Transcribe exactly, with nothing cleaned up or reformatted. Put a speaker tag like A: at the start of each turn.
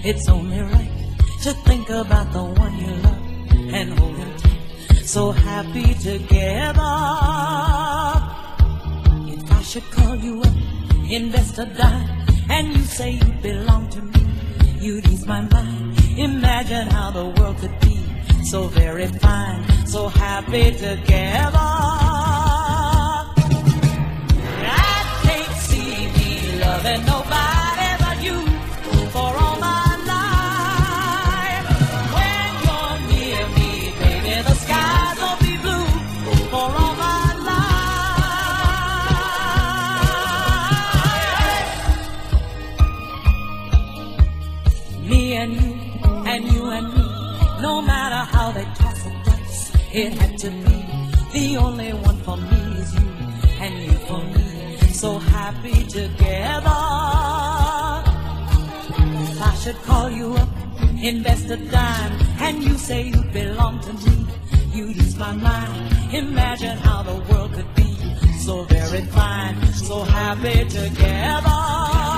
A: It's only right to think about the one you love and hold him tight. So happy together. If I should call you up, invest a dime, and you say you belong to me, you'd ease my mind. Imagine how the world could be so very fine, so happy together. I can't see me loving nobody but you for all my life. When you're near me, baby, the skies will be blue for all my life. Me and you, and you and me, no matter how they toss and dice, it had to be. The only one for me is you, and you for me, so happy together. If I should call you up, invest a dime, and you say you belong to me, you'd ease my mind. Imagine how the world could be so very fine, so happy together.